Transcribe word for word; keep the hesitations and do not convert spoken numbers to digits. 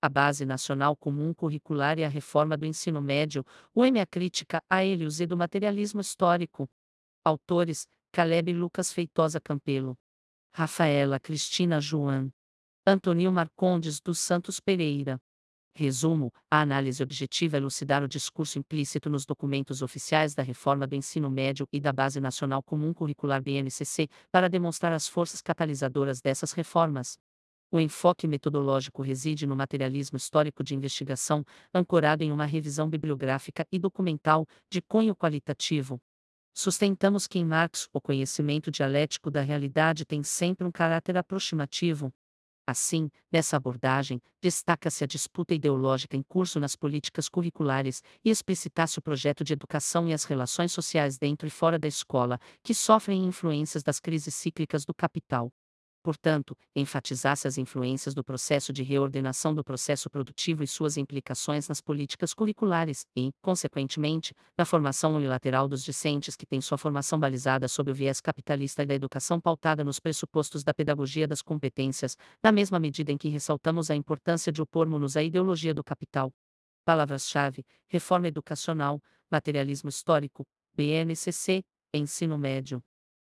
A Base Nacional Comum Curricular e a Reforma do Ensino Médio, o M. A Crítica a Eles e do Materialismo Histórico. Autores: Caleb Lucas Feitosa Campelo, Rafaela Cristina Joan, Antônio Marcondes dos Santos Pereira. Resumo: a análise objetiva é elucidar o discurso implícito nos documentos oficiais da Reforma do Ensino Médio e da Base Nacional Comum Curricular B N C C, para demonstrar as forças catalisadoras dessas reformas. O enfoque metodológico reside no materialismo histórico de investigação, ancorado em uma revisão bibliográfica e documental, de cunho qualitativo. Sustentamos que em Marx o conhecimento dialético da realidade tem sempre um caráter aproximativo. Assim, nessa abordagem, destaca-se a disputa ideológica em curso nas políticas curriculares e explicita-se o projeto de educação e as relações sociais dentro e fora da escola, que sofrem influências das crises cíclicas do capital. Portanto, enfatizasse as influências do processo de reordenação do processo produtivo e suas implicações nas políticas curriculares e, consequentemente, na formação unilateral dos discentes que têm sua formação balizada sob o viés capitalista e da educação pautada nos pressupostos da pedagogia das competências, na mesma medida em que ressaltamos a importância de opormos-nos à ideologia do capital. Palavras-chave: reforma educacional, materialismo histórico, B N C C, ensino médio.